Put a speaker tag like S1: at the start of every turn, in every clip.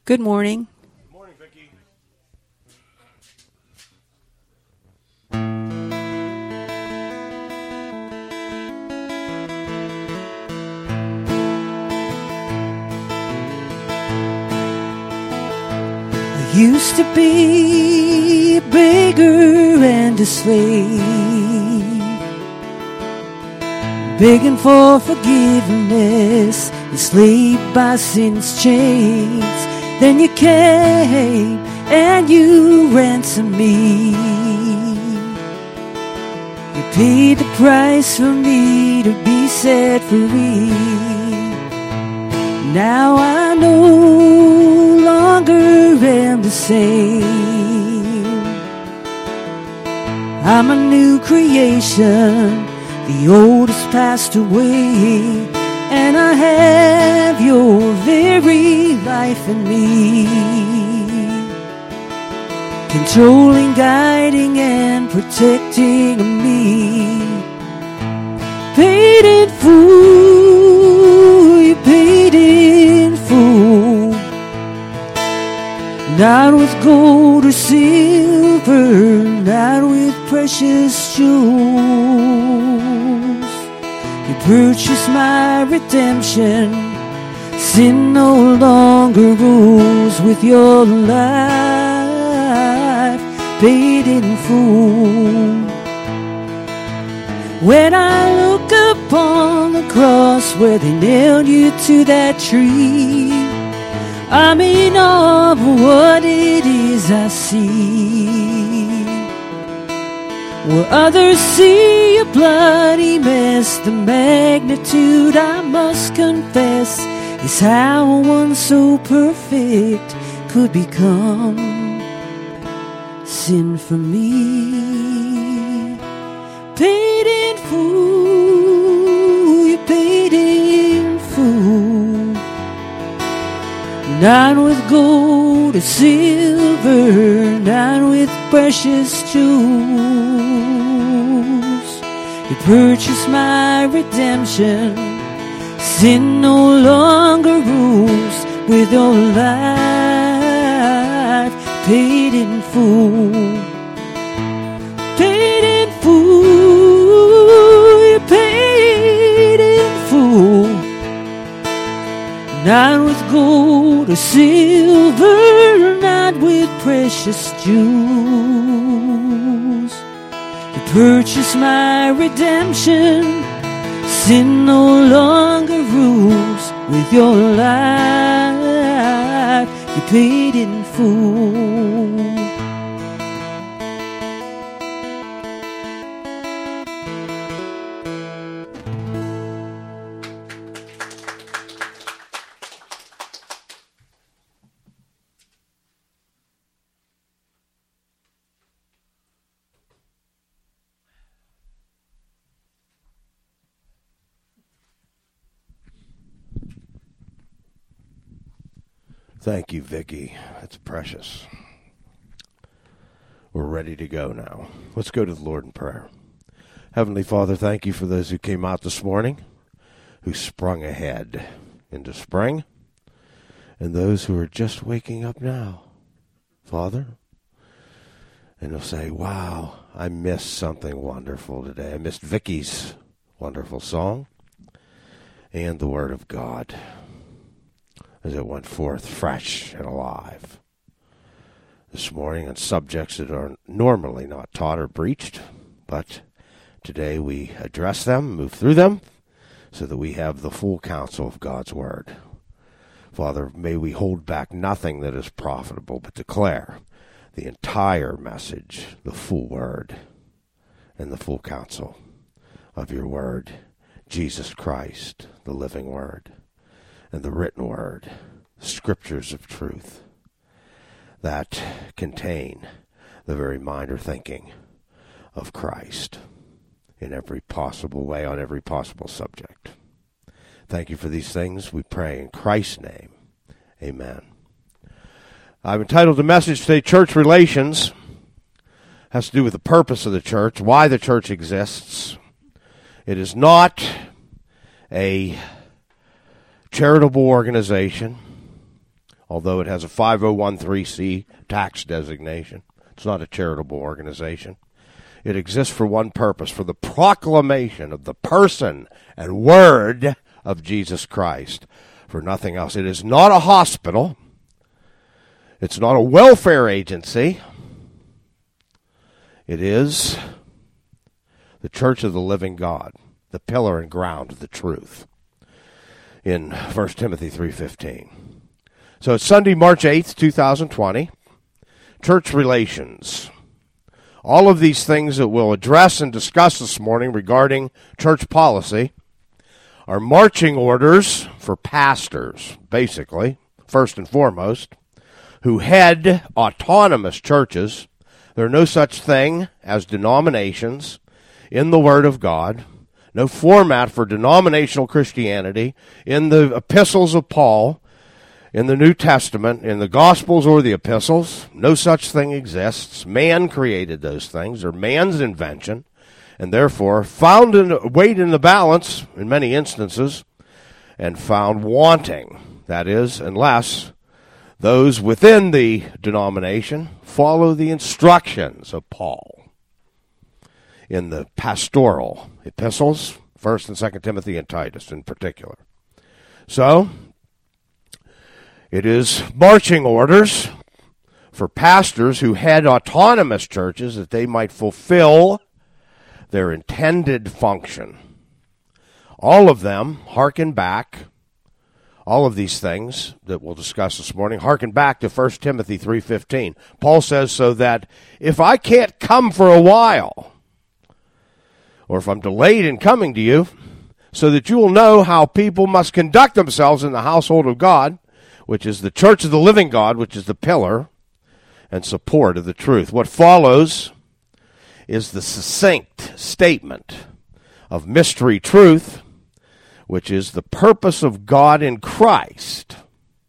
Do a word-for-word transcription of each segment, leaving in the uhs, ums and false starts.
S1: Good morning.
S2: Good morning, Vicki.
S3: I used to be a beggar and a slave, begging for forgiveness, enslaved by sin's chains. Then you came and you ransomed me. You paid the price for me to be set free. Now I no longer am the same. I'm a new creation. The old has passed away, and I have your very life in me, controlling, guiding, and protecting me. Paid in full, you paid in full, not with gold or silver, not with precious jewels. You purchased my redemption. Sin no longer rules with your life, paid in full. When I look upon the cross where they nailed you to that tree, I'm in awe of what it is I see. Where others see a bloody mess, the magnitude I must confess is how one so perfect could become sin for me. Paid in full, you paid in full, not with gold or silver, not with precious jewels. You purchased my redemption. Sin no longer rules with your life, paid in full. Paid in full, you paid in full, not with gold or silver, not with precious jewels. You purchased my redemption. Sin no longer rules with your life. You paid in full.
S2: Thank you, Vicki. That's precious. We're ready to go now. Let's go to the Lord in prayer. Heavenly Father, thank you for those who came out this morning, who sprung ahead into spring, and those who are just waking up now, Father. And they'll say, wow, I missed something wonderful today. I missed Vicki's wonderful song and the Word of God as it went forth fresh and alive this morning on subjects that are normally not taught or preached, but today we address them, move through them, so that we have the full counsel of God's Word. Father, may we hold back nothing that is profitable, but declare the entire message, the full Word, and the full counsel of your Word, Jesus Christ, the living Word, and the written Word, scriptures of truth that contain the very mind or thinking of Christ in every possible way, on every possible subject. Thank you for these things. We pray in Christ's name. Amen. I've entitled the message today, Church Relations. It has to do with the purpose of the church, why the church exists. It is not a charitable organization, although it has a five oh one c tax designation. It's not a charitable organization. It exists for one purpose, for the proclamation of the person and word of Jesus Christ, for nothing else. It is not a hospital. It's not a welfare agency. It is the Church of the Living God, the pillar and ground of the truth, in First Timothy three fifteen. So it's Sunday, March eighth, twenty twenty. Church relations. All of these things that we'll address and discuss this morning regarding church policy are marching orders for pastors, basically, first and foremost, who head autonomous churches. There are no such thing as denominations in the Word of God, no format for denominational Christianity in the epistles of Paul, in the New Testament, in the Gospels or the epistles. No such thing exists. Man created those things. They're man's invention, and therefore found in, weighed in the balance in many instances and found wanting. That is, unless those within the denomination follow the instructions of Paul in the pastoral epistles, First and Second Timothy and Titus in particular. So, it is marching orders for pastors who head autonomous churches that they might fulfill their intended function. All of them hearken back, all of these things that we'll discuss this morning, hearken back to First Timothy three fifteen. Paul says, so that if I can't come for a while, or if I'm delayed in coming to you, so that you will know how people must conduct themselves in the household of God, which is the church of the living God, which is the pillar and support of the truth. What follows is the succinct statement of mystery truth, which is the purpose of God in Christ,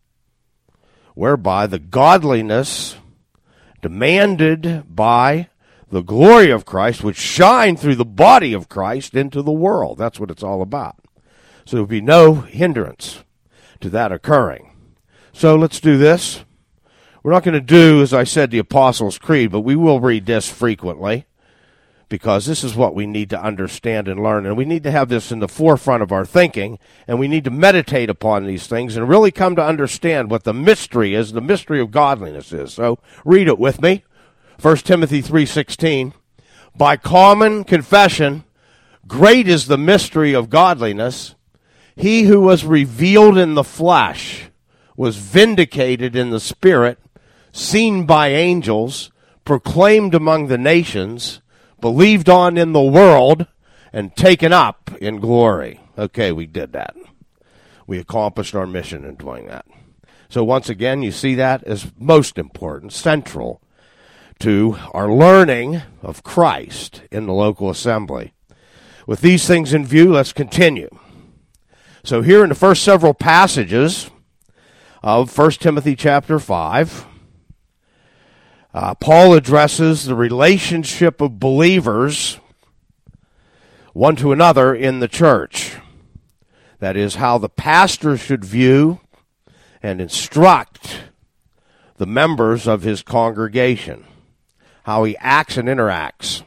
S2: whereby the godliness demanded by the glory of Christ would shine through the body of Christ into the world. That's what it's all about. So there would be no hindrance to that occurring. So let's do this. We're not going to do, as I said, the Apostles' Creed, but we will read this frequently because this is what we need to understand and learn, and we need to have this in the forefront of our thinking, and we need to meditate upon these things and really come to understand what the mystery is, the mystery of godliness is. So read it with me. First Timothy three sixteen. By common confession, great is the mystery of godliness. He who was revealed in the flesh was vindicated in the Spirit, seen by angels, proclaimed among the nations, believed on in the world, and taken up in glory. Okay, we did that. We accomplished our mission in doing that. So once again, you see that as most important, central to our learning of Christ in the local assembly. With these things in view, let's continue. So here in the first several passages of First Timothy chapter five, uh, Paul addresses the relationship of believers one to another in the church. That is, how the pastor should view and instruct the members of his congregation, how he acts and interacts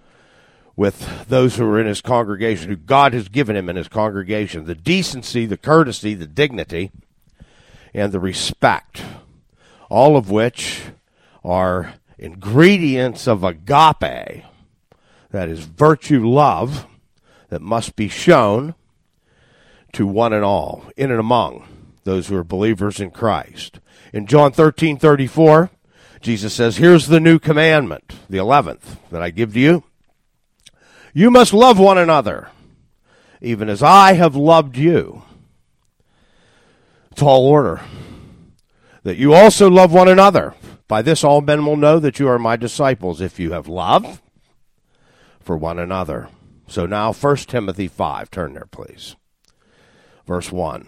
S2: with those who are in his congregation, who God has given him in his congregation, the decency, the courtesy, the dignity, and the respect, all of which are ingredients of agape, that is virtue love, that must be shown to one and all, in and among those who are believers in Christ. In John thirteen thirty-four, Jesus says, here's the new commandment, the eleventh, that I give to you. You must love one another, even as I have loved you. Tall order. That you also love one another. By this all men will know that you are my disciples, if you have love for one another. So now, First Timothy five. Turn there, please. Verse one.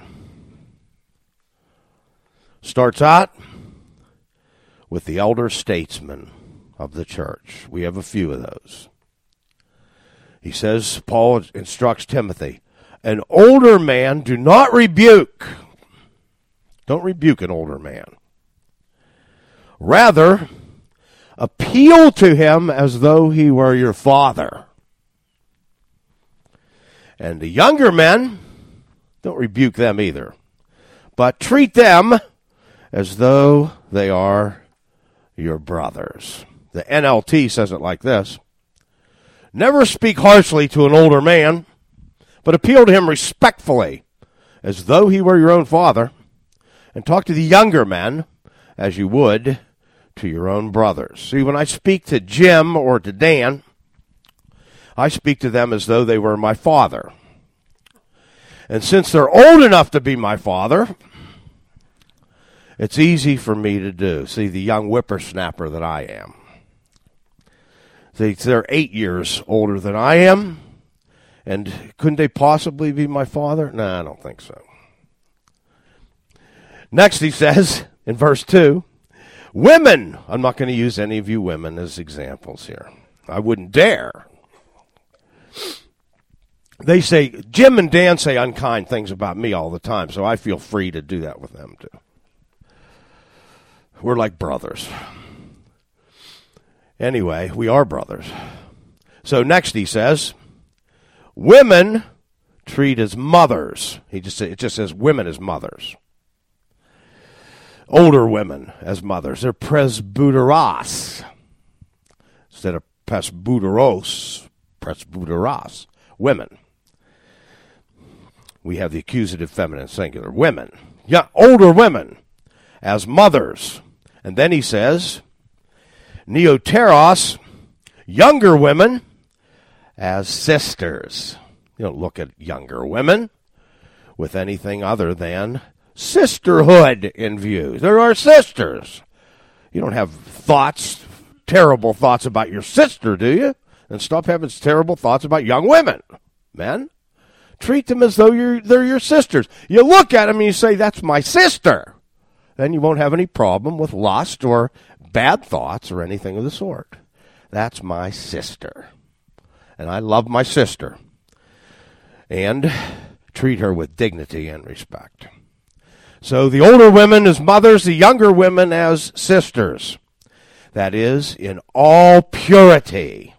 S2: Starts out with the elder statesmen of the church. We have a few of those. He says, Paul instructs Timothy, an older man do not rebuke. Don't rebuke an older man. Rather, appeal to him as though he were your father. And the younger men, don't rebuke them either, but treat them as though they are your brothers. The N L T says it like this: never speak harshly to an older man, but appeal to him respectfully, as though he were your own father, and talk to the younger men as you would to your own brothers. See, when I speak to Jim or to Dan, I speak to them as though they were my father. And since they're old enough to be my father, it's easy for me to do. See, the young whippersnapper that I am. See, they're eight years older than I am, and couldn't they possibly be my father? No, I don't think so. Next, he says in verse two, women, I'm not going to use any of you women as examples here. I wouldn't dare. They say, Jim and Dan say unkind things about me all the time, so I feel free to do that with them too. We're like brothers. Anyway, we are brothers. So next he says, women treat as mothers. He just It just says women as mothers. Older women as mothers. They're presbyteros instead of presbyteros, presbyteros. Women. We have the accusative feminine singular. Women. Yeah, older women as mothers. And then he says, neoteros, younger women as sisters. You don't look at younger women with anything other than sisterhood in view. There are sisters. You don't have thoughts, terrible thoughts about your sister, do you? And stop having terrible thoughts about young women. Men, treat them as though you're, they're your sisters. You look at them and you say, that's my sister. Then you won't have any problem with lust or bad thoughts or anything of the sort. That's my sister. And I love my sister. And treat her with dignity and respect. So the older women as mothers, the younger women as sisters. That is, in all purity.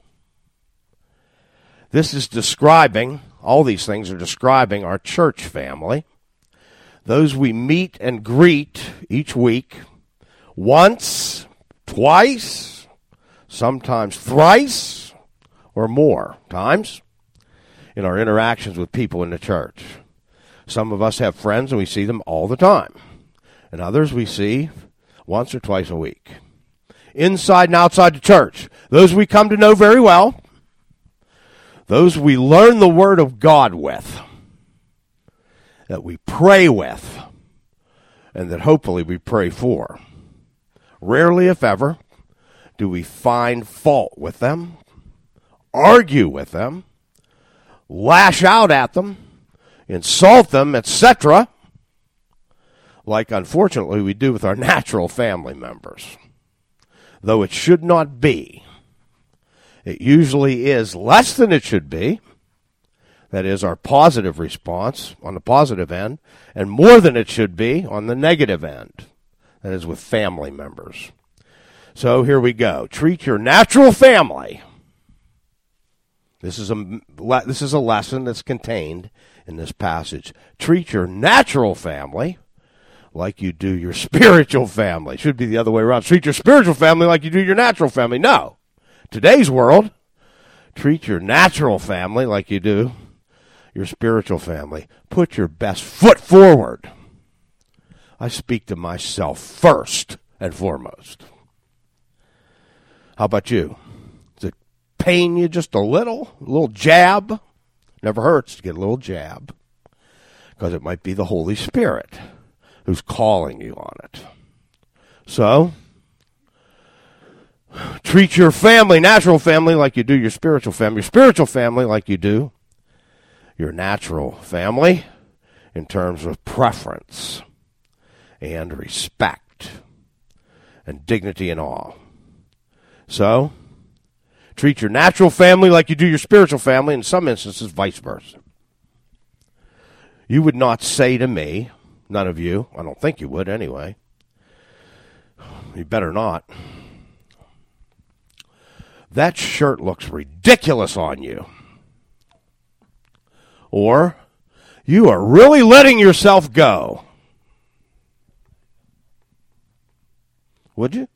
S2: This is describing, all these things are describing our church family. Those we meet and greet each week, once, twice, sometimes thrice, or more times in our interactions with people in the church. Some of us have friends and we see them all the time. And others we see once or twice a week. Inside and outside the church. Those we come to know very well. Those we learn the Word of God with. That we pray with. And that hopefully we pray for. Rarely, if ever, do we find fault with them, argue with them, lash out at them, insult them, et cetera, like unfortunately we do with our natural family members. Though it should not be. It usually is less than it should be. That is our positive response on the positive end, and more than it should be on the negative end. That is with family members. So here we go. Treat your natural family. This is a this is a lesson that's contained in this passage. Treat your natural family like you do your spiritual family. Should be the other way around. Treat your spiritual family like you do your natural family. No. Today's world, treat your natural family like you do your spiritual family. Put your best foot forward. I speak to myself first and foremost. How about you? Does it pain you just a little? A little jab? Never hurts to get a little jab. Because it might be the Holy Spirit who's calling you on it. So, treat your family, natural family, like you do your spiritual family. Your spiritual family like you do your natural family in terms of preference and respect and dignity and awe. So, treat your natural family like you do your spiritual family, in some instances, vice versa. You would not say to me, None of you. I don't think you would anyway. You better not. That shirt looks ridiculous on you. Or, you are really letting yourself go. Would you?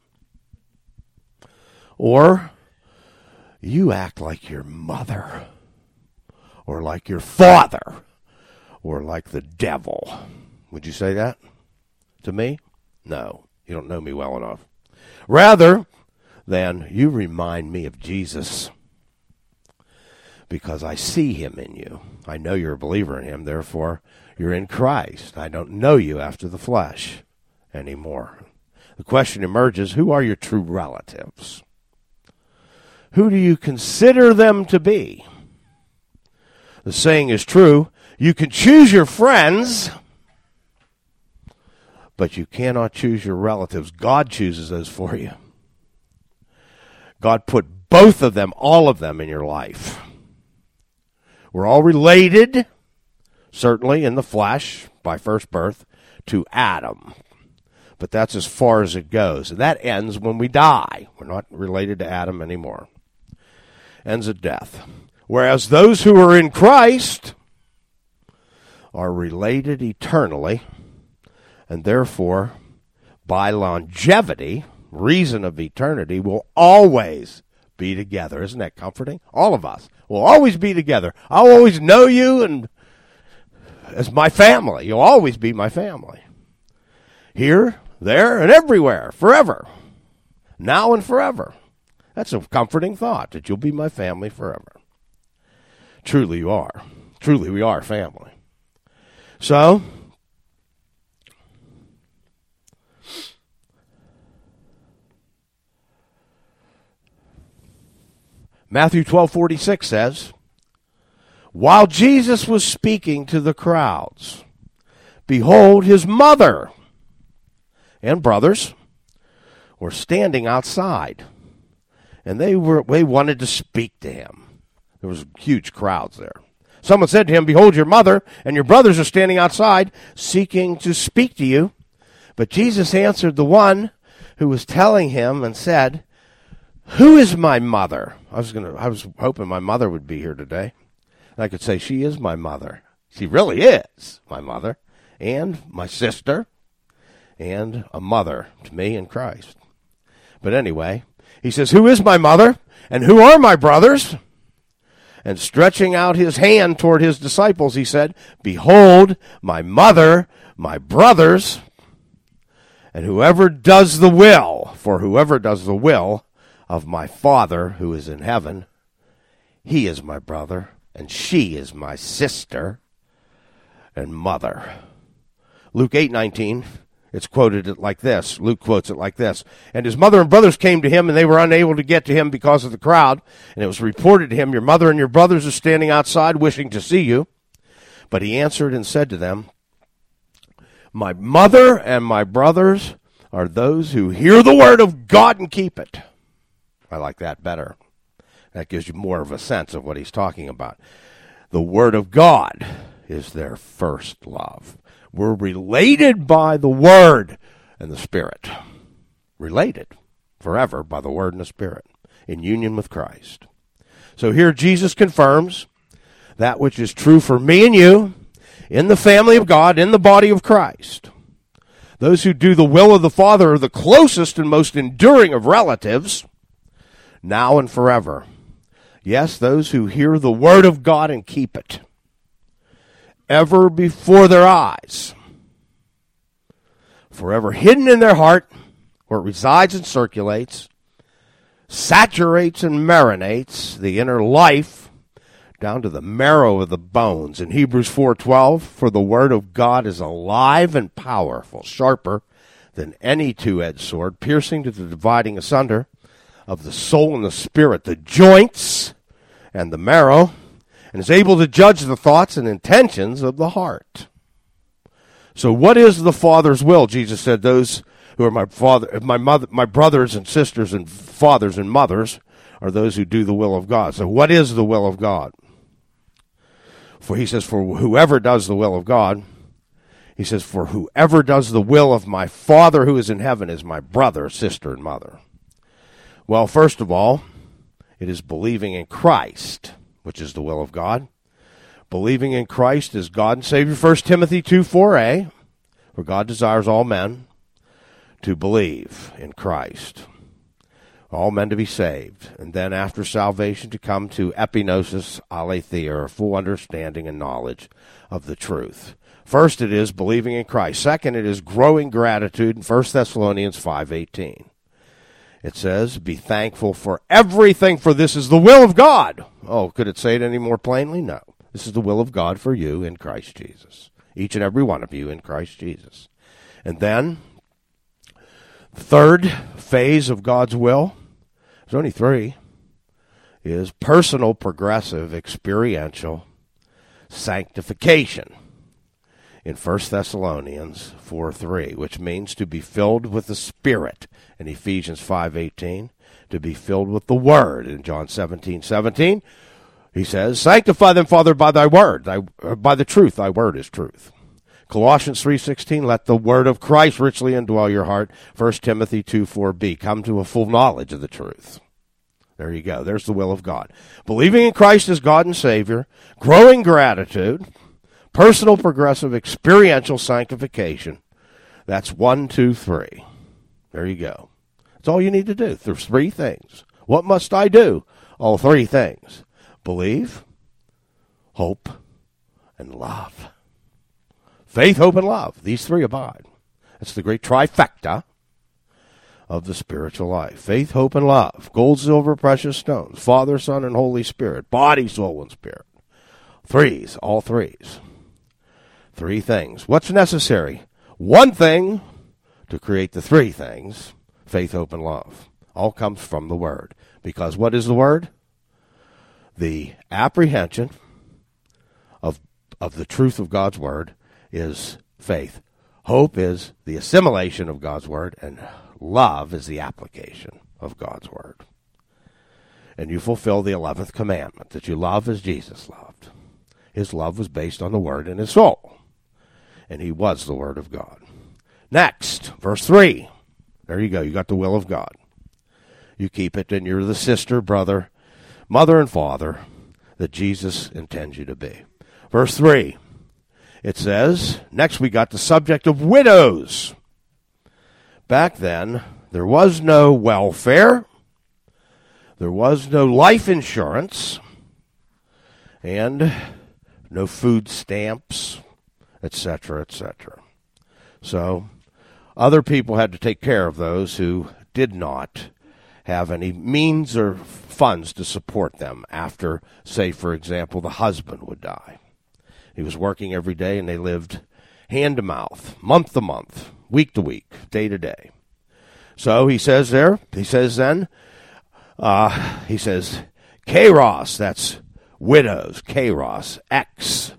S2: Or, you act like your mother, or like your father, or like the devil. Would you say that to me? No, you don't know me well enough. Rather than, you remind me of Jesus, because I see him in you. I know you're a believer in him, therefore you're in Christ. I don't know you after the flesh anymore. The question emerges, who are your true relatives? Who do you consider them to be? The saying is true, you can choose your friends, but you cannot choose your relatives. God chooses those for you. God put both of them, all of them in your life. We're all related, certainly in the flesh, by first birth, to Adam. But that's as far as it goes. And that ends when we die. We're not related to Adam anymore. Ends at death. Whereas those who are in Christ are related eternally, and therefore, by longevity, reason of eternity, will always be together. Isn't that comforting? All of us will always be together. I'll always know you and as my family. You'll always be my family. Here, there, and everywhere, forever. Now and forever. That's a comforting thought, that you'll be my family forever. Truly you are. Truly we are family. So, Matthew twelve forty-six says, while Jesus was speaking to the crowds, behold, his mother and brothers were standing outside, and they were they wanted to speak to him. There was huge crowds there. Someone said to him, behold, your mother and your brothers are standing outside, seeking to speak to you. But Jesus answered the one who was telling him and said, who is my mother? I was gonna. I was hoping my mother would be here today. I could say she is my mother. She really is my mother, and my sister, and a mother to me in Christ. But anyway, he says, who is my mother, and who are my brothers? And stretching out his hand toward his disciples, he said, behold, my mother, my brothers, and whoever does the will, for whoever does the will of my Father who is in heaven, he is my brother, and she is my sister and mother. Luke eight nineteen, it's quoted it like this. Luke quotes it like this. And his mother and brothers came to him, and they were unable to get to him because of the crowd. And it was reported to him, your mother and your brothers are standing outside wishing to see you. But he answered and said to them, my mother and my brothers are those who hear the word of God and keep it. I like that better. That gives you more of a sense of what he's talking about. The word of God is their first love. We're related by the word and the Spirit. Related forever by the word and the Spirit in union with Christ. So here Jesus confirms that which is true for me and you in the family of God, in the body of Christ. Those who do the will of the Father are the closest and most enduring of relatives, now and forever. Yes, those who hear the word of God and keep it, ever before their eyes, forever hidden in their heart, where it resides and circulates, saturates and marinates the inner life down to the marrow of the bones. In Hebrews four twelve, for the word of God is alive and powerful, sharper than any two-edged sword, piercing to the dividing asunder of the soul and the spirit, the joints and the marrow, and is able to judge the thoughts and intentions of the heart. So what is the Father's will? Jesus said, those who are my father, my mother, my brothers and sisters and fathers and mothers are those who do the will of God. So what is the will of God? For he says, for whoever does the will of God He says, for whoever does the will of my Father who is in heaven is my brother, sister, and mother. Well, first of all, it is believing in Christ, which is the will of God. Believing in Christ as God and Savior. First Timothy two four a, for God desires all men to believe in Christ. All men to be saved. And then after salvation to come to epignosis aletheia, or full understanding and knowledge of the truth. First it is believing in Christ. Second it is growing gratitude in First Thessalonians five eighteen. It says, be thankful for everything, for this is the will of God. Oh, could it say it any more plainly? No. This is the will of God for you in Christ Jesus. Each and every one of you in Christ Jesus. And then, the third phase of God's will, there's only three, is personal, progressive, experiential sanctification in First Thessalonians four three, which means to be filled with the Spirit in Ephesians five eighteen, to be filled with the Word in John seventeen seventeen. He says, sanctify them, Father, by thy word, thy, uh, by the truth, thy word is truth. Colossians three sixteen, let the word of Christ richly indwell your heart. First Timothy two four b, come to a full knowledge of the truth. There you go. There's the will of God. Believing in Christ as God and Savior, growing gratitude, personal, progressive, experiential sanctification. That's one, two, three. There you go. That's all you need to do. There's three things. What must I do? All three things. Believe, hope, and love. Faith, hope, and love. These three abide. That's the great trifecta of the spiritual life. Faith, hope, and love. Gold, silver, precious stones. Father, Son, and Holy Spirit. Body, soul, and spirit. Threes, all threes. Three things. What's necessary? One thing to create the three things. Faith, hope, and love. All comes from the Word. Because what is the Word? The apprehension of of the truth of God's Word is faith. Hope is the assimilation of God's Word, and love is the application of God's Word. And you fulfill the eleventh commandment, that you love as Jesus loved. His love was based on the Word in his soul, and he was the Word of God. Next, verse three. There you go. You got the will of God. You keep it, and you're the sister, brother, mother, and father that Jesus intends you to be. Verse three. It says, next we got the subject of widows. Back then, there was no welfare, there was no life insurance, and no food stamps, et cetera, et cetera. So, other people had to take care of those who did not have any means or funds to support them after, say, for example, the husband would die. He was working every day, and they lived hand to mouth, month to month, week to week, day to day. So he says there, he says then, uh, he says, Kairos, that's widows, Kairos, X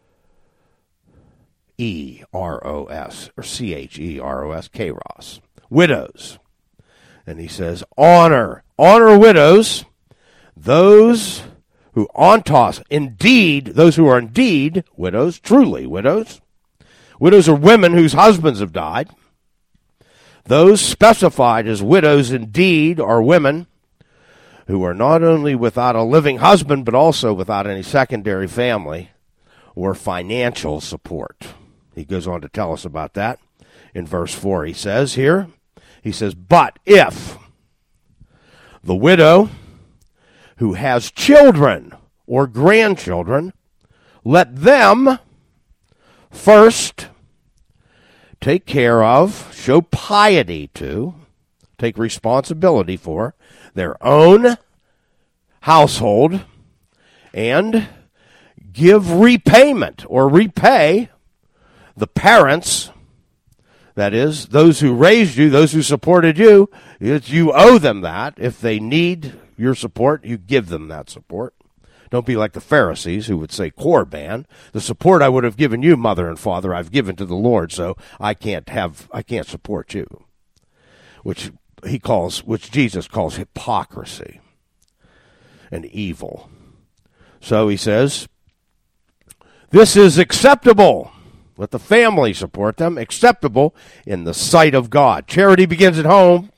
S2: E R O S, or C H E R O S, Kairos, widows. And he says, honor, honor widows, those who ontos, indeed, those who are indeed widows, truly widows. Widows are women whose husbands have died. Those specified as widows indeed are women who are not only without a living husband, but also without any secondary family or financial support. He goes on to tell us about that in verse four. He says here, he says, but if the widow who has children or grandchildren, let them first take care of, show piety to, take responsibility for their own household, and give repayment or repay the parents, that is, those who raised you, those who supported you. You owe them that. If they need your support, you give them that support. Don't be like the Pharisees who would say, Korban, the support I would have given you, mother and father, I've given to the Lord, so I can't have, I can't support you. Which he calls, which Jesus calls hypocrisy and evil. So he says, this is acceptable. Let the family support them, acceptable in the sight of God. Charity begins at home.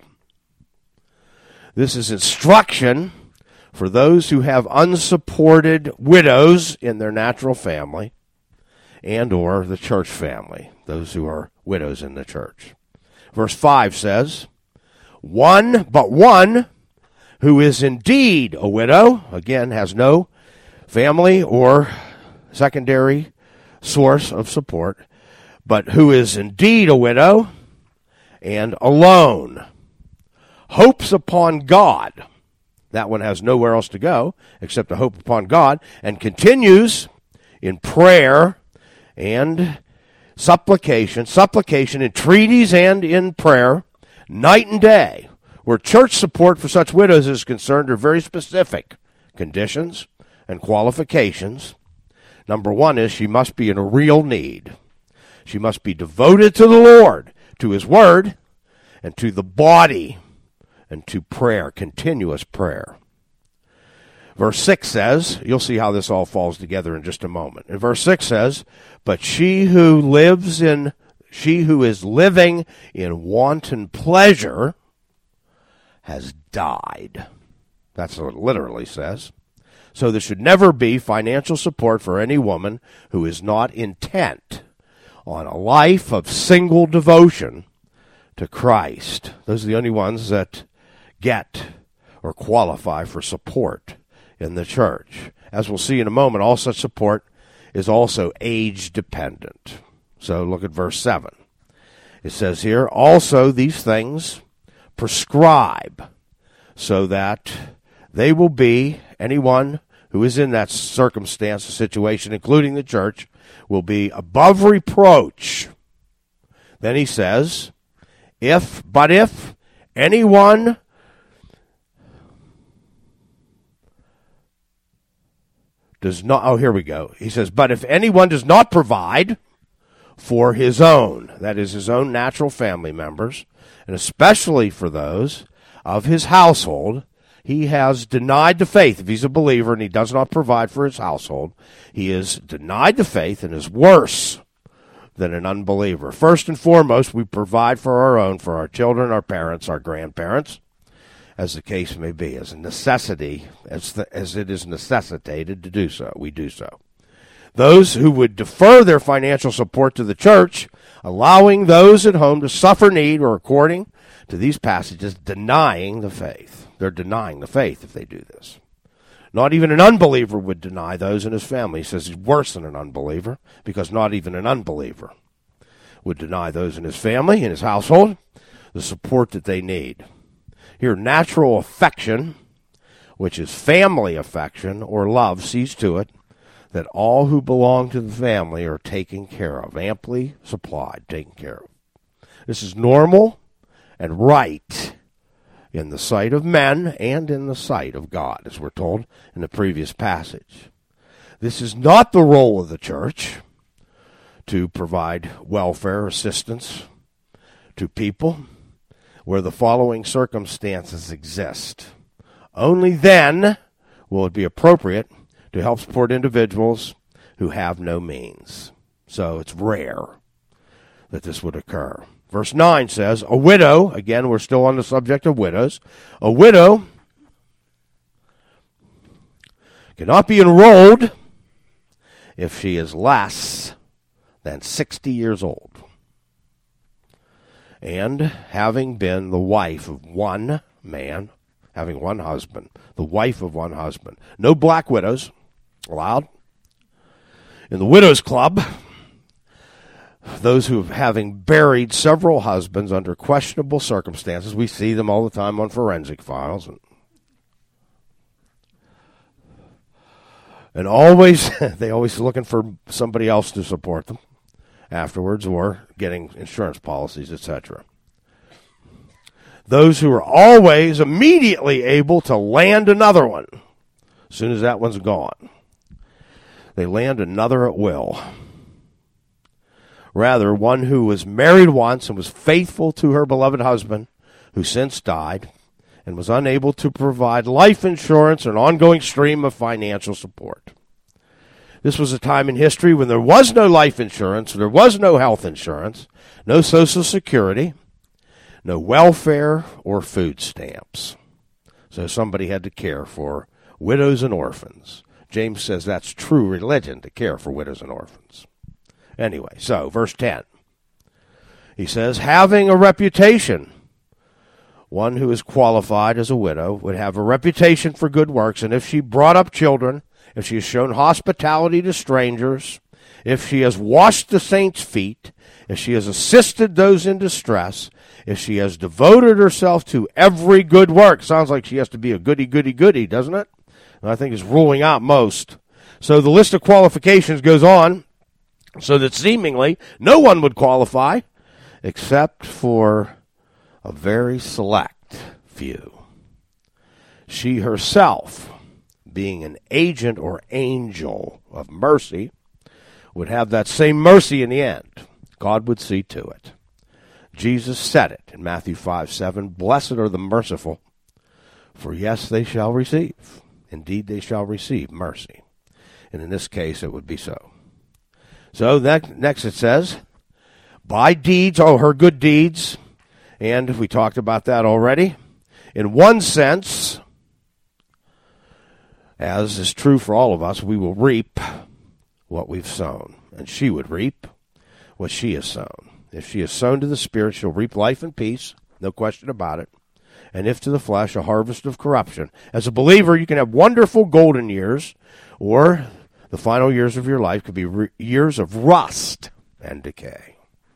S2: This is instruction for those who have unsupported widows in their natural family and or the church family, those who are widows in the church. Verse five says, one, but one who is indeed a widow, again, has no family or secondary source of support, but who is indeed a widow and alone, hopes upon God. That one has nowhere else to go except to hope upon God, and continues in prayer and supplication, supplication, entreaties, and in prayer, night and day. Where church support for such widows is concerned are very specific conditions and qualifications. Number one is she must be in a real need. She must be devoted to the Lord, to his word, and to the body, and to prayer, continuous prayer. Verse six says, you'll see how this all falls together in just a moment. And verse six says, but she who lives in, she who is living in wanton pleasure has died. That's what it literally says. So there should never be financial support for any woman who is not intent on a life of single devotion to Christ. Those are the only ones that get or qualify for support in the church. As we'll see in a moment, all such support is also age dependent. So look at verse seven. It says here, also these things prescribe so that they will be, anyone who is in that circumstance, a situation, including the church, will be above reproach. Then he says, if, but if anyone does not, oh, here we go. He says, but if anyone does not provide for his own, that is his own natural family members, and especially for those of his household, he has denied the faith. If he's a believer and he does not provide for his household, he is denied the faith and is worse than an unbeliever. First and foremost, we provide for our own, for our children, our parents, our grandparents, as the case may be, as a necessity, as, the, as it is necessitated to do so. We do so. Those who would defer their financial support to the church, allowing those at home to suffer need, or according to these passages, denying the faith. They're denying the faith if they do this. Not even an unbeliever would deny those in his family. He says he's worse than an unbeliever, because not even an unbeliever would deny those in his family, in his household, the support that they need. Here, natural affection, which is family affection or love, sees to it that all who belong to the family are taken care of, amply supplied, taken care of. This is normal and right in the sight of men and in the sight of God, as we're told in the previous passage. This is not the role of the church to provide welfare assistance to people where the following circumstances exist. Only then will it be appropriate to help support individuals who have no means. So it's rare that this would occur. Verse nine says, a widow, again, we're still on the subject of widows, a widow cannot be enrolled if she is less than sixty years old, and having been the wife of one man, having one husband, the wife of one husband. No black widows allowed. In the Widows Club, those who have having buried several husbands under questionable circumstances, we see them all the time on forensic files, and, and always, they always looking for somebody else to support them afterwards, or getting insurance policies, et cetera. Those who are always immediately able to land another one as soon as that one's gone. They land another at will. Rather, one who was married once and was faithful to her beloved husband, who since died, and was unable to provide life insurance or an ongoing stream of financial support. This was a time in history when there was no life insurance, there was no health insurance, no Social Security, no welfare or food stamps. So somebody had to care for widows and orphans. James says that's true religion, to care for widows and orphans. Anyway, so verse ten. He says, having a reputation. One who is qualified as a widow would have a reputation for good works, and if she brought up children, if she has shown hospitality to strangers, if she has washed the saints' feet, if she has assisted those in distress, if she has devoted herself to every good work. Sounds like she has to be a goody, goody, goody, doesn't it? And I think it's ruling out most. So the list of qualifications goes on, so that seemingly no one would qualify except for a very select few. She herself, being an agent or angel of mercy, would have that same mercy in the end. God would see to it. Jesus said it in Matthew five seven, blessed are the merciful, for yes, they shall receive. Indeed, they shall receive mercy. And in this case, it would be so. So that, next it says, by deeds, oh, her good deeds, and we talked about that already. In one sense, as is true for all of us, we will reap what we've sown. And she would reap what she has sown. If she has sown to the Spirit, she'll reap life and peace, no question about it. And if to the flesh, a harvest of corruption. As a believer, you can have wonderful golden years, or the final years of your life could be re- years of rust and decay.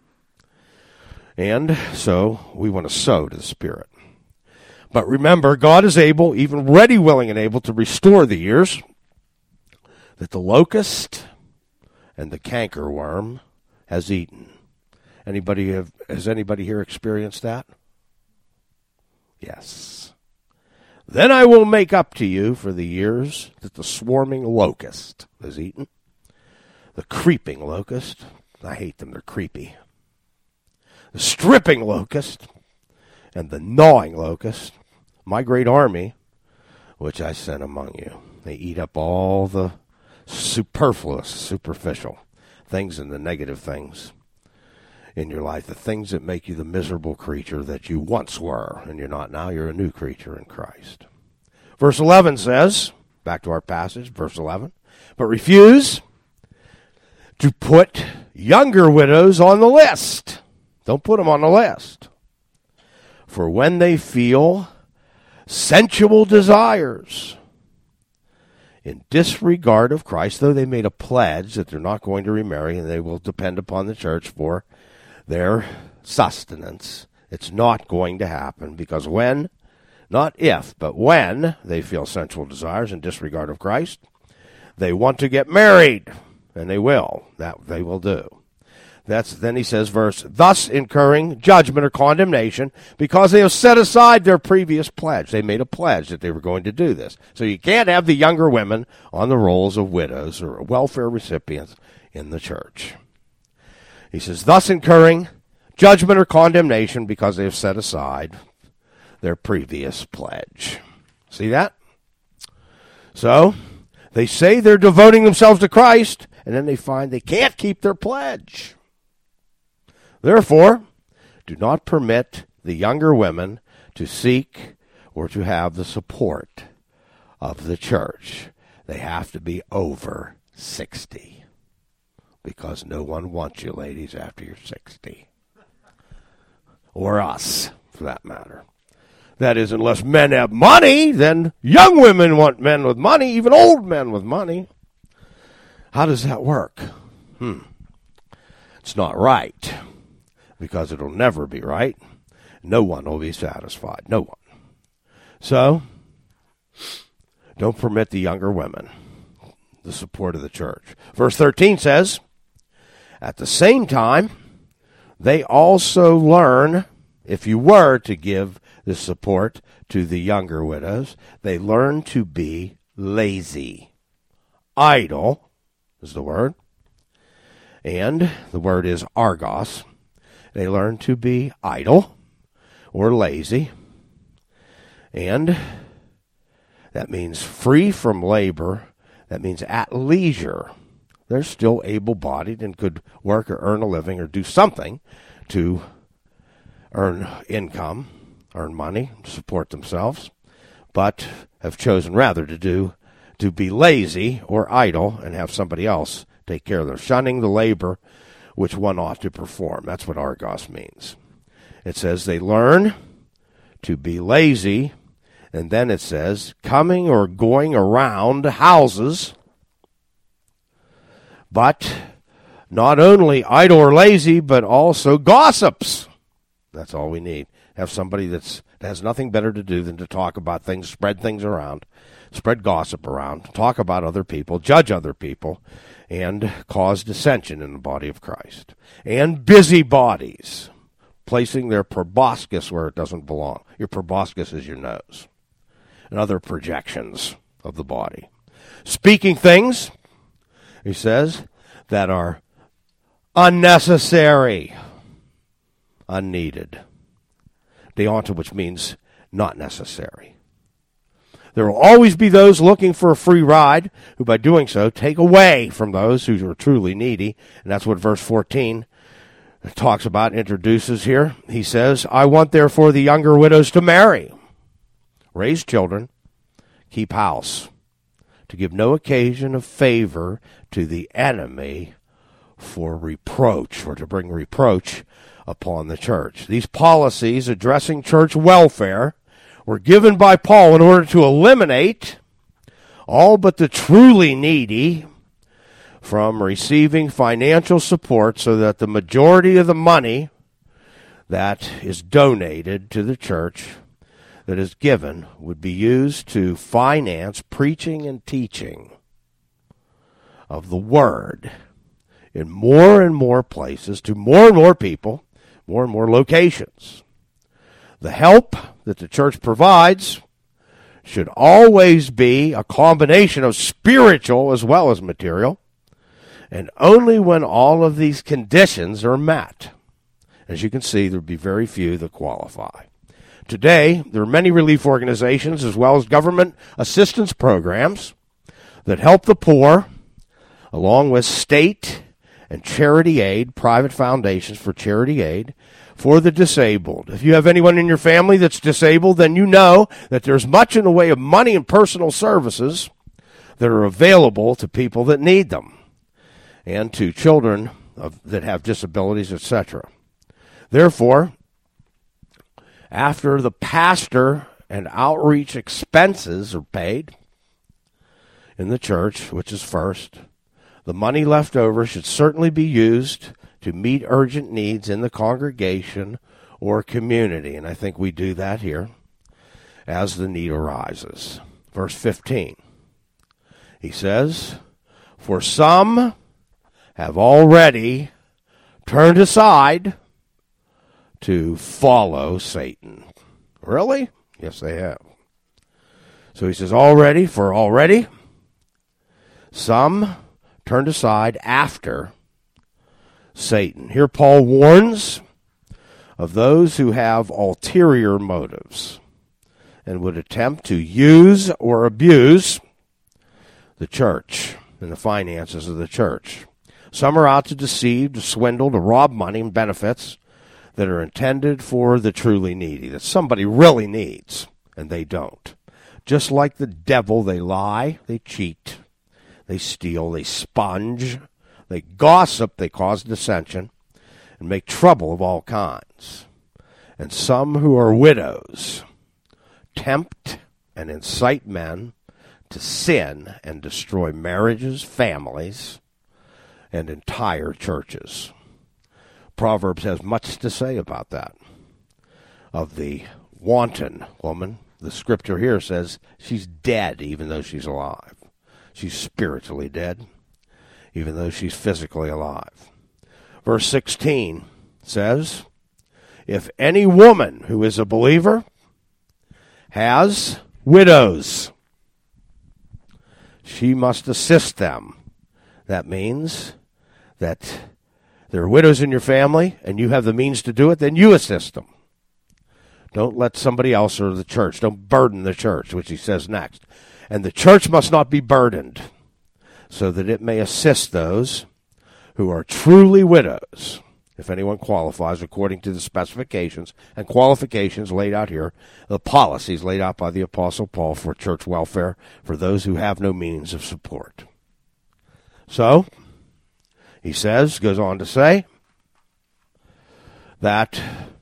S2: And so we want to sow to the Spirit. But remember, God is able, even ready, willing, and able to restore the years that the locust and the cankerworm has eaten. Anybody have, has anybody here experienced that? Yes. Then I will make up to you for the years that the swarming locust has eaten. The creeping locust. I hate them, they're creepy. The stripping locust and the gnawing locust, my great army, which I sent among you. They eat up all the superfluous, superficial things and the negative things in your life, the things that make you the miserable creature that you once were, and you're not now. You're a new creature in Christ. Verse eleven says, back to our passage, verse eleven, but refuse to put younger widows on the list. Don't put them on the list. For when they feel sensual desires, in disregard of Christ, though they made a pledge that they're not going to remarry and they will depend upon the church for their sustenance, it's not going to happen, because when, not if, but when they feel sensual desires in disregard of Christ, they want to get married, and they will. That they will do. That's then he says, verse, thus incurring judgment or condemnation, because they have set aside their previous pledge. They made a pledge that they were going to do this. So you can't have the younger women on the rolls of widows or welfare recipients in the church. He says, thus incurring judgment or condemnation, because they have set aside their previous pledge. See that? So they say they're devoting themselves to Christ, and then they find they can't keep their pledge. Therefore, do not permit the younger women to seek or to have the support of the church. They have to be over sixty, because no one wants you, ladies, after you're sixty. Or us, for that matter. That is, unless men have money, then young women want men with money, even old men with money. How does that work? Hmm. It's not right, because it'll never be right. No one will be satisfied. No one. So, don't permit the younger women the support of the church. Verse thirteen says, at the same time, they also learn, if you were to give the support to the younger widows, they learn to be lazy. Idle is the word. And the word is argos. They learn to be idle or lazy. And that means free from labor. That means at leisure they're still able-bodied and could work or earn a living or do something to earn income, earn money, support themselves, but have chosen rather to do to be lazy or idle and have somebody else take care of them, shunning the labor which one ought to perform. That's what argos means. It says they learn to be lazy, and then it says coming or going around houses, but not only idle or lazy, but also gossips. That's all we need. Have somebody that's, that has nothing better to do than to talk about things, spread things around, spread gossip around, talk about other people, judge other people, and cause dissension in the body of Christ. And busybodies, placing their proboscis where it doesn't belong. Your proboscis is your nose. And other projections of the body. Speaking things, he says, that are unnecessary, unneeded. Deonta, which means not necessary. There will always be those looking for a free ride, who by doing so take away from those who are truly needy. And that's what verse fourteen talks about, introduces here. He says, I want therefore the younger widows to marry, raise children, keep house, to give no occasion of favor to the enemy for reproach, or to bring reproach upon the church. These policies addressing church welfare were given by Paul in order to eliminate all but the truly needy from receiving financial support, so that the majority of the money that is donated to the church, that is given, would be used to finance preaching and teaching of the Word in more and more places, to more and more people, more and more locations. The help that the church provides should always be a combination of spiritual as well as material, and only when all of these conditions are met. As you can see, there would be very few that qualify. Today, there are many relief organizations as well as government assistance programs that help the poor, along with state and charity aid, private foundations for charity aid, for the disabled. If you have anyone in your family that's disabled, then you know that there's much in the way of money and personal services that are available to people that need them, and to children of, that have disabilities, et cetera. Therefore, after the pastor and outreach expenses are paid in the church, which is first, the money left over should certainly be used to meet urgent needs in the congregation or community. And I think we do that here as the need arises. Verse fifteen, he says, for some have already turned aside to follow Satan. Really? Yes, they have. So he says, already, for already, some turned aside after Satan. Here Paul warns of those who have ulterior motives and would attempt to use or abuse the church and the finances of the church. Some are out to deceive, to swindle, to rob money and benefits that are intended for the truly needy, that somebody really needs, and they don't. Just like the devil, they lie, they cheat, they steal, they sponge, they gossip, they cause dissension, and make trouble of all kinds. And some who are widows tempt and incite men to sin and destroy marriages, families, and entire churches. Proverbs has much to say about that. Of the wanton woman, the scripture here says she's dead even though she's alive. She's spiritually dead even though she's physically alive. Verse sixteen says, if any woman who is a believer has widows, she must assist them. That means that there are widows in your family and you have the means to do it, then you assist them. Don't let somebody else or the church, don't burden the church, which he says next. And the church must not be burdened. so that it may assist those who are truly widows, if anyone qualifies according to the specifications and qualifications laid out here, the policies laid out by the Apostle Paul for church welfare for those who have no means of support. So, he says, goes on to say, that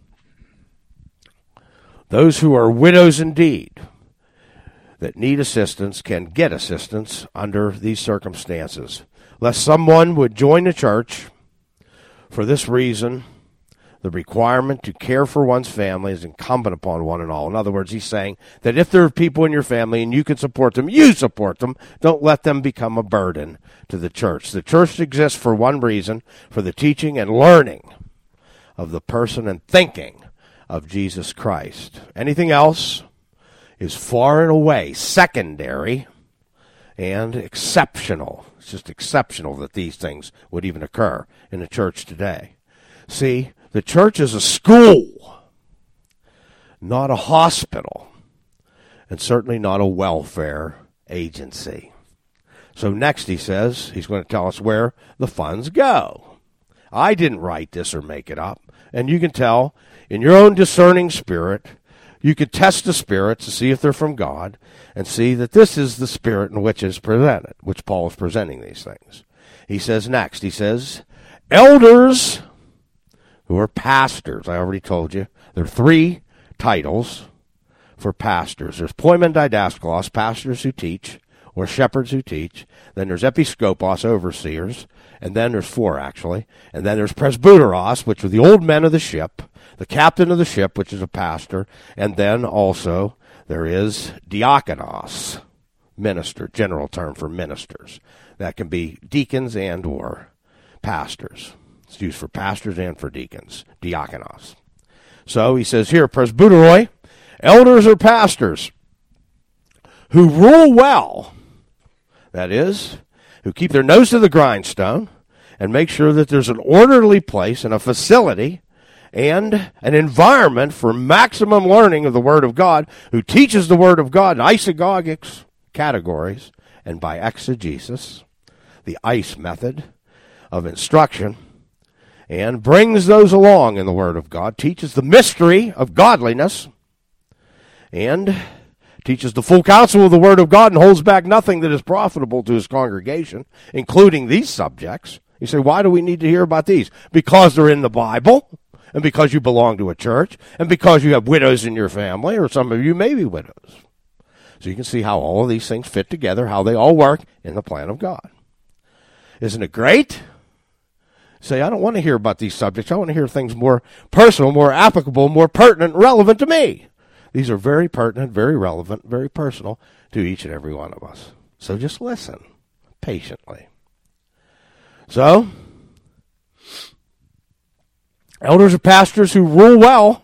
S2: those who are widows indeed, that need assistance, can get assistance under these circumstances. Lest someone would join the church for this reason, the requirement to care for one's family is incumbent upon one and all. In other words, he's saying that if there are people in your family and you can support them, you support them. Don't let them become a burden to the church. The church exists for one reason, for the teaching and learning of the person and thinking of Jesus Christ. Anything else is far and away secondary and exceptional. It's just exceptional that these things would even occur in the church today. See, the church is a school, not a hospital, and certainly not a welfare agency. So next he says, he's going to tell us where the funds go. I didn't write this or make it up, and you can tell in your own discerning spirit. You could test the spirits to see if they're from God and see that this is the spirit in which is presented, which Paul is presenting these things. He says next, he says, elders who are pastors. I already told you. There are three titles for pastors. There's poimen didaskalos, pastors who teach, or shepherds who teach. Then there's episkopos, overseers. And then there's four, actually. And then there's presbyteros, which are the old men of the ship, the captain of the ship, which is a pastor. And then also there is diakonos, minister, general term for ministers. That can be deacons and or pastors. It's used for pastors and for deacons, diakonos. So he says here, presbyteroi, elders or pastors who rule well, that is, who keep their nose to the grindstone and make sure that there's an orderly place and a facility and an environment for maximum learning of the Word of God, who teaches the Word of God in isagogics categories and by exegesis, the I C E method of instruction, and brings those along in the Word of God, teaches the mystery of godliness, and teaches the full counsel of the Word of God and holds back nothing that is profitable to his congregation, including these subjects. You say, why do we need to hear about these? Because they're in the Bible, and because you belong to a church, and because you have widows in your family, or some of you may be widows. So you can see how all of these things fit together, how they all work in the plan of God. Isn't it great? Say, I don't want to hear about these subjects. I want to hear things more personal, more applicable, more pertinent, and relevant to me. These are very pertinent, very relevant, very personal to each and every one of us. So just listen patiently. So, elders or pastors who rule well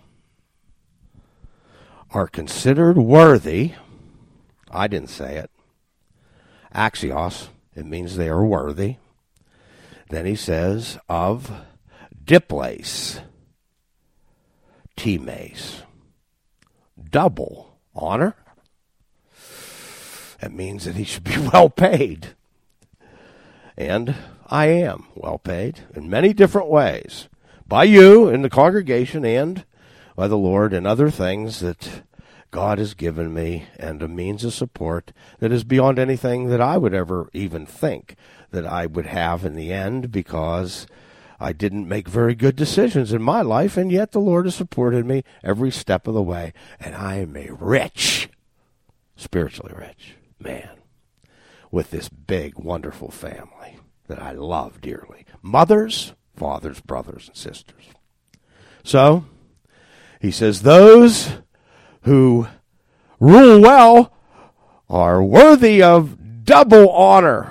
S2: are considered worthy. I didn't say it. Axios, it means they are worthy. Then he says of diples, times. Double honor. That means that he should be well paid. And I am well paid in many different ways. By you in the congregation and by the Lord and other things that God has given me and a means of support that is beyond anything that I would ever even think that I would have in the end, because I didn't make very good decisions in my life, and yet the Lord has supported me every step of the way, and I am a rich, spiritually rich man with this big, wonderful family that I love dearly. Mothers, fathers, brothers, and sisters. So, he says, those who rule well are worthy of double honor,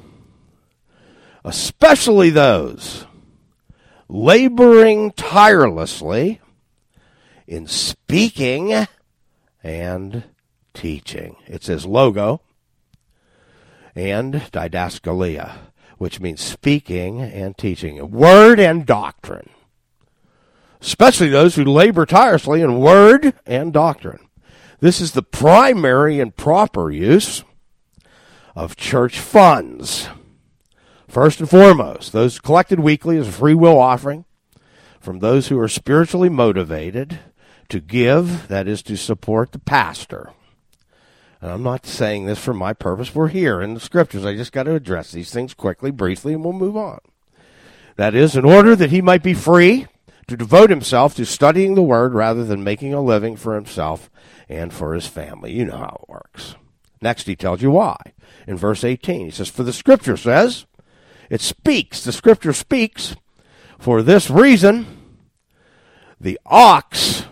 S2: especially those laboring tirelessly in speaking and teaching. It says logo and didaskalia, which means speaking and teaching, word and doctrine. Especially those who labor tirelessly in word and doctrine. This is the primary and proper use of church funds. First and foremost, those collected weekly as a free will offering from those who are spiritually motivated to give, that is, to support the pastor. And I'm not saying this for my purpose. We're here in the Scriptures. I just got to address these things quickly, briefly, and we'll move on. That is, in order that he might be free to devote himself to studying the Word rather than making a living for himself and for his family. You know how it works. Next, he tells you why. In verse eighteen, he says, for the Scripture says, it speaks, the Scripture speaks, for this reason, the ox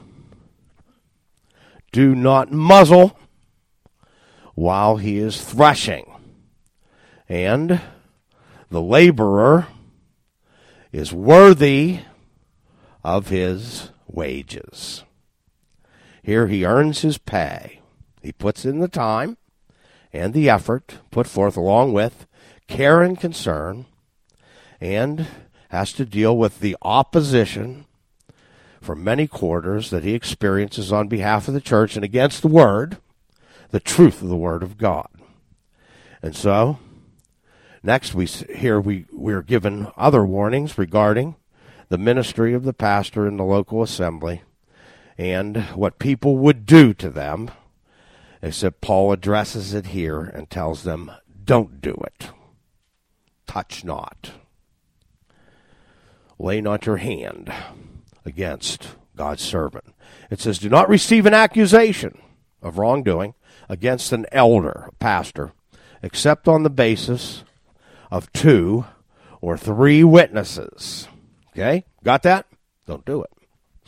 S2: do not muzzle while he is threshing, and the laborer is worthy of his wages. Here he earns his pay. He puts in the time and the effort put forth along with care and concern, and has to deal with the opposition from many quarters that he experiences on behalf of the church and against the Word, the truth of the Word of God. And so, next we here we, we're given other warnings regarding the ministry of the pastor in the local assembly and what people would do to them, except Paul addresses it here and tells them, don't do it. Touch not. Lay not your hand against God's servant. It says, do not receive an accusation of wrongdoing against an elder, a pastor, except on the basis of two or three witnesses. Okay? Got that? Don't do it.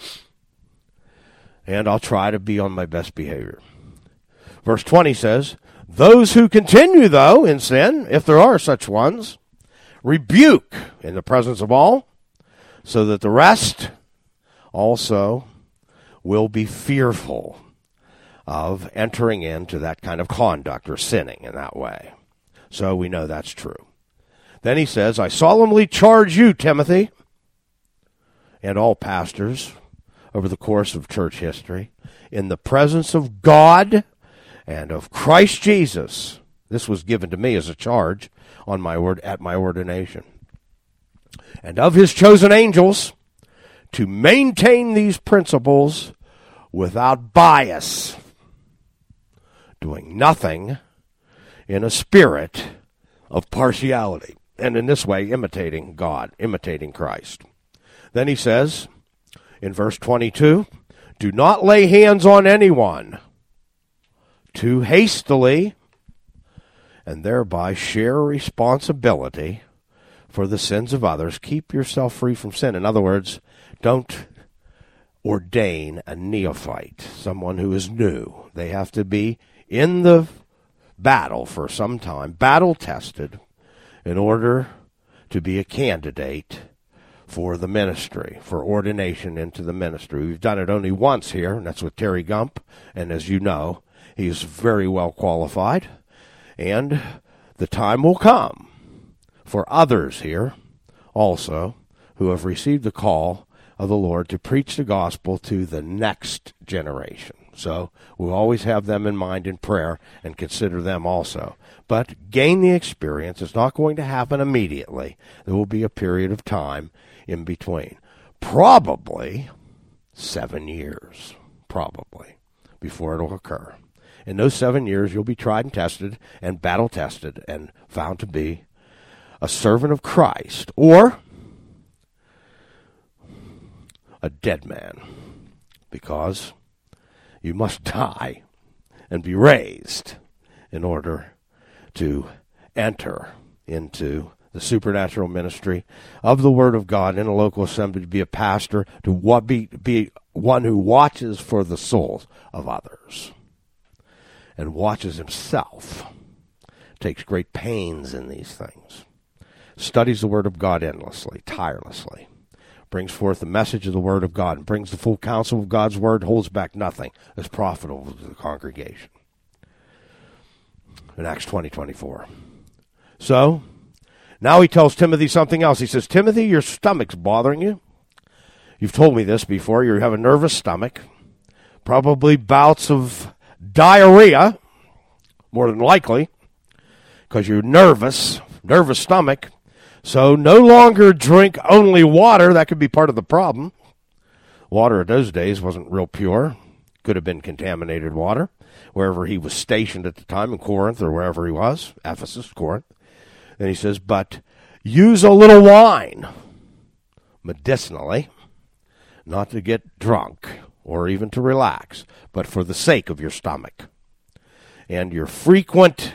S2: And I'll try to be on my best behavior. Verse twenty says, those who continue, though, in sin, if there are such ones, rebuke in the presence of all, so that the rest also will be fearful of entering into that kind of conduct or sinning in that way. So we know that's true. Then he says, I solemnly charge you, Timothy, and all pastors over the course of church history, in the presence of God and of Christ Jesus. This was given to me as a charge on my word at my ordination. And of his chosen angels, to maintain these principles without bias, doing nothing in a spirit of partiality, and in this way imitating God, imitating Christ. Then he says, in verse twenty-two, do not lay hands on anyone too hastily, and thereby share responsibility for the sins of others. Keep yourself free from sin. In other words, don't ordain a neophyte, someone who is new. They have to be in the battle for some time, battle-tested, in order to be a candidate for the ministry, for ordination into the ministry. We've done it only once here, and that's with Terry Gump, and as you know, he's very well qualified, and the time will come for others here also who have received the call of the Lord to preach the gospel to the next generation. So we'll always have them in mind in prayer and consider them also. But gain the experience. It's not going to happen immediately. There will be a period of time in between. Probably seven years, probably, before it'll occur. In those seven years, you'll be tried and tested and battle-tested and found to be a servant of Christ or a dead man, because you must die and be raised in order to enter into the supernatural ministry of the Word of God in a local assembly, to be a pastor, to what be, be one who watches for the souls of others and watches himself, takes great pains in these things, studies the Word of God endlessly, tirelessly, brings forth the message of the Word of God, and brings the full counsel of God's Word, holds back nothing, is profitable to the congregation. In Acts twenty twenty-four. So, now he tells Timothy something else. He says, Timothy, your stomach's bothering you. You've told me this before. You have a nervous stomach, probably bouts of diarrhea, more than likely, because you're nervous, nervous stomach. So no longer drink only water. That could be part of the problem. Water in those days wasn't real pure. Could have been contaminated water, wherever he was stationed at the time, in Corinth or wherever he was, Ephesus, Corinth. And he says, but use a little wine, medicinally, not to get drunk or even to relax, but for the sake of your stomach and your frequent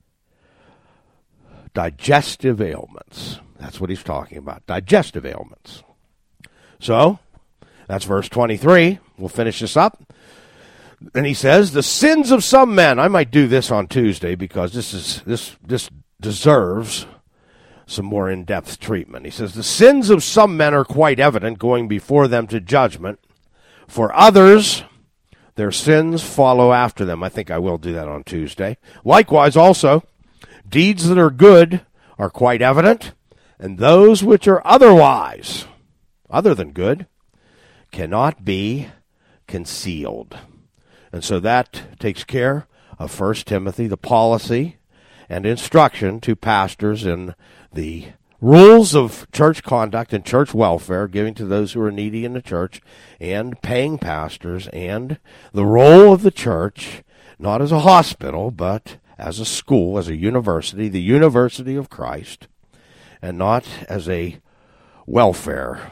S2: digestive ailments. That's what he's talking about, digestive ailments. So, that's verse twenty-three. We'll finish this up. And he says, the sins of some men. I might do this on Tuesday because this is this this deserves some more in-depth treatment. He says, the sins of some men are quite evident, going before them to judgment. For others, their sins follow after them. I think I will do that on Tuesday. Likewise also, deeds that are good are quite evident, and those which are otherwise, other than good, cannot be concealed. And so that takes care of First Timothy, the policy and instruction to pastors in the rules of church conduct and church welfare, giving to those who are needy in the church, and paying pastors, and the role of the church, not as a hospital, but as a school, as a university, the University of Christ, and not as a welfare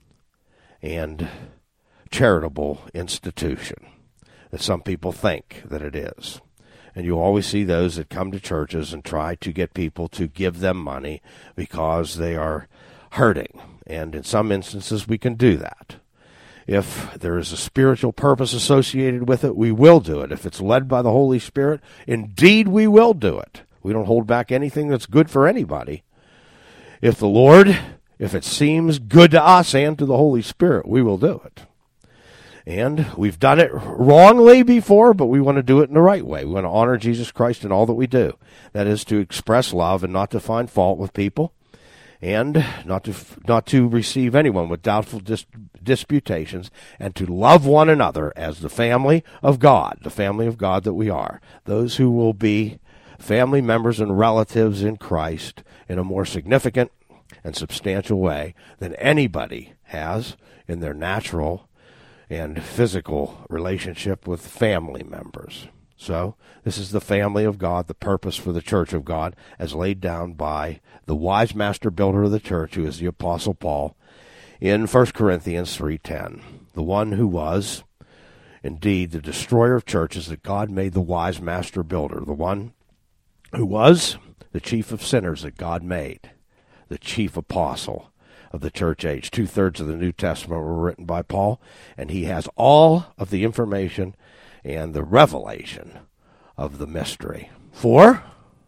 S2: and charitable institution that some people think that it is. And you always see those that come to churches and try to get people to give them money because they are hurting. And in some instances, we can do that. If there is a spiritual purpose associated with it, we will do it. If it's led by the Holy Spirit, indeed we will do it. We don't hold back anything that's good for anybody. If the Lord, if it seems good to us and to the Holy Spirit, we will do it. And we've done it wrongly before, but we want to do it in the right way. We want to honor Jesus Christ in all that we do. That is to express love and not to find fault with people, and not to not to receive anyone with doubtful dis- disputations, and to love one another as the family of God, the family of God that we are. Those who will be family members and relatives in Christ in a more significant and substantial way than anybody has in their natural and physical relationship with family members. So, this is the family of God, the purpose for the church of God, as laid down by the wise master builder of the church, who is the Apostle Paul, in First Corinthians three ten. The one who was, indeed, the destroyer of churches, that God made the wise master builder. The one who was the chief of sinners that God made, the chief apostle of the church age. Two-thirds of the New Testament were written by Paul, and he has all of the information and the revelation of the mystery. For,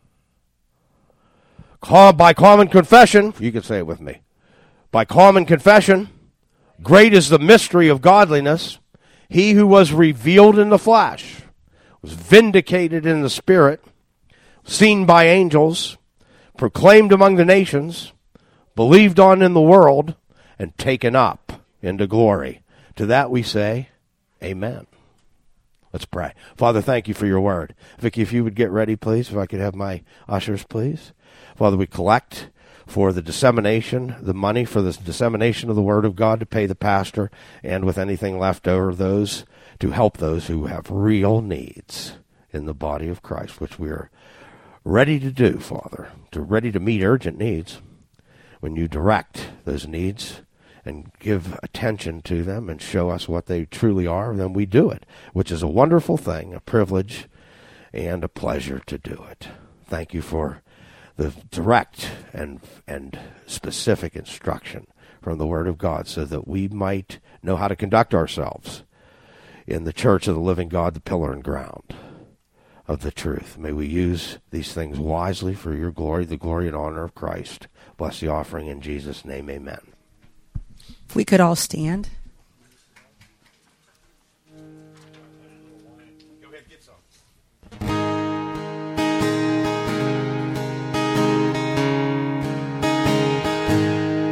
S2: by common confession, you can say it with me, by common confession, great is the mystery of godliness. He who was revealed in the flesh, was vindicated in the spirit, seen by angels, proclaimed among the nations, believed on in the world, and taken up into glory. To that we say, amen. Let's pray. Father, thank you for your word. Vicki, if you would get ready, please, if I could have my ushers, please. Father, we collect for the dissemination, the money for the dissemination of the word of God to pay the pastor, and with anything left over, those to help those who have real needs in the body of Christ, which we are ready to do, Father, to ready to meet urgent needs. When you direct those needs and give attention to them and show us what they truly are, then we do it, which is a wonderful thing, a privilege, and a pleasure to do it. Thank you for the direct and and specific instruction from the Word of God, so that we might know how to conduct ourselves in the church of the living God, the pillar and ground of the truth. May we use these things wisely for your glory, the glory and honor of Christ. Bless the offering in Jesus' name, amen.
S1: If we could all stand.
S2: Go ahead, get some.